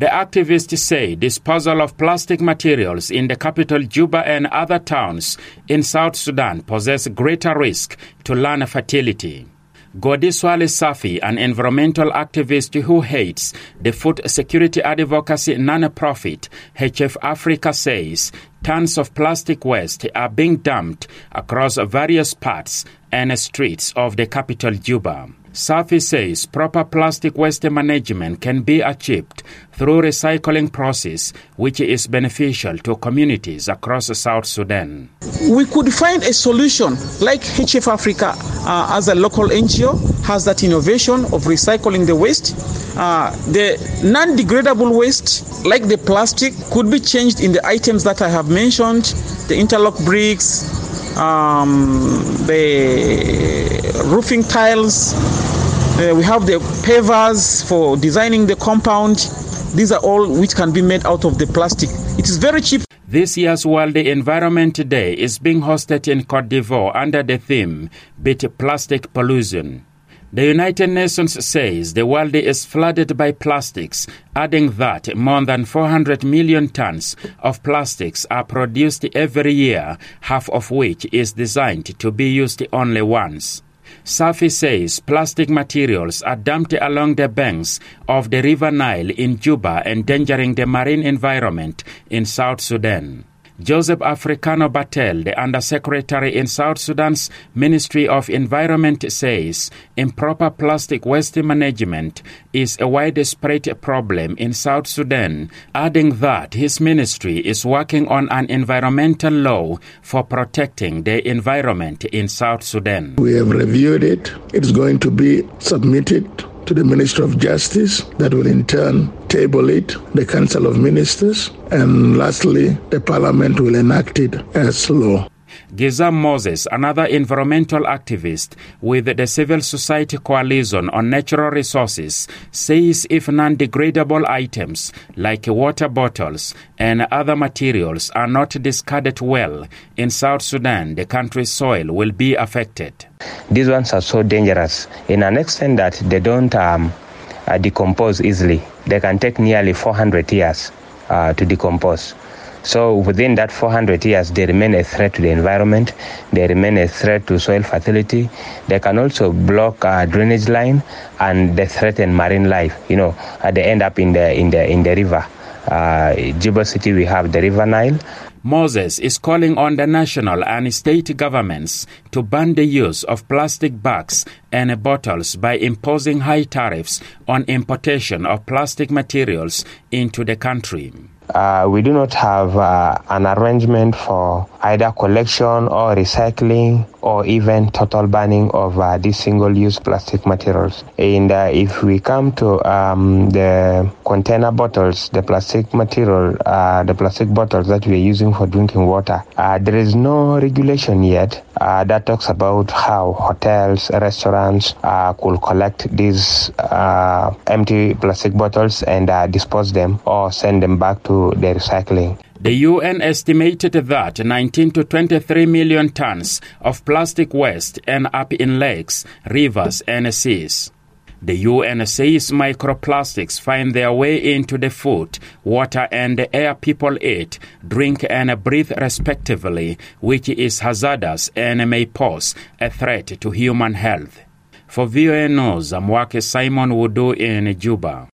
The activists say disposal of plastic materials in the capital Juba and other towns in South Sudan poses greater risk to land fertility. Godiswale Safi, an environmental activist who hates the food security advocacy non-profit HF Africa, says tons of plastic waste are being dumped across various parts and streets of the capital Juba. Safi says proper plastic waste management can be achieved through recycling process, which is beneficial to communities across South Sudan. We could find a solution like HF Africa as a local NGO has that innovation of recycling the waste. The non-degradable waste like the plastic could be changed in the items that I have mentioned, the interlock bricks, the roofing tiles, we have the pavers for designing the compound. These are all which can be made out of the plastic. It is very cheap. This year's World Environment Day is being hosted in Côte d'Ivoire under the theme Beat Plastic Pollution. The United Nations says the world is flooded by plastics, adding that more than 400 million tons of plastics are produced every year, half of which is designed to be used only once. Safi says plastic materials are dumped along the banks of the River Nile in Juba, endangering the marine environment in South Sudan. Joseph Africano Batel, the Undersecretary in South Sudan's Ministry of Environment, says improper plastic waste management is a widespread problem in South Sudan, adding that his ministry is working on an environmental law for protecting the environment in South Sudan. We have reviewed it. It's going to be submitted to the Ministry of Justice, that will in turn table it, the Council of Ministers, and lastly, the Parliament will enact it as law. Gizam Moses, another environmental activist with the Civil Society Coalition on Natural Resources, says if non-degradable items like water bottles and other materials are not discarded well in South Sudan, the country's soil will be affected. These ones are so dangerous in an extent that they don't decompose easily. They can take nearly 400 years to decompose. So within that 400 years, they remain a threat to the environment. They remain a threat to soil fertility. They can also block a drainage line, and they threaten marine life. They end up in the river. Juba City, we have the River Nile. Moses is calling on the national and state governments to ban the use of plastic bags and bottles by imposing high tariffs on importation of plastic materials into the country. We do not have an arrangement for either collection or recycling or even total banning of these single-use plastic materials. And if we come to the container bottles, the plastic material, the plastic bottles that we are using for drinking water, there is no regulation yet that talks about how hotels, restaurants could collect these empty plastic bottles and dispose them or send them back to the recycling. The UN estimated that 19 to 23 million tons of plastic waste end up in lakes, rivers, and seas. The UN says microplastics find their way into the food, water, and the air people eat, drink, and breathe respectively, which is hazardous and may pose a threat to human health. For VOA News, I'm Wake Simon Wudu in Juba.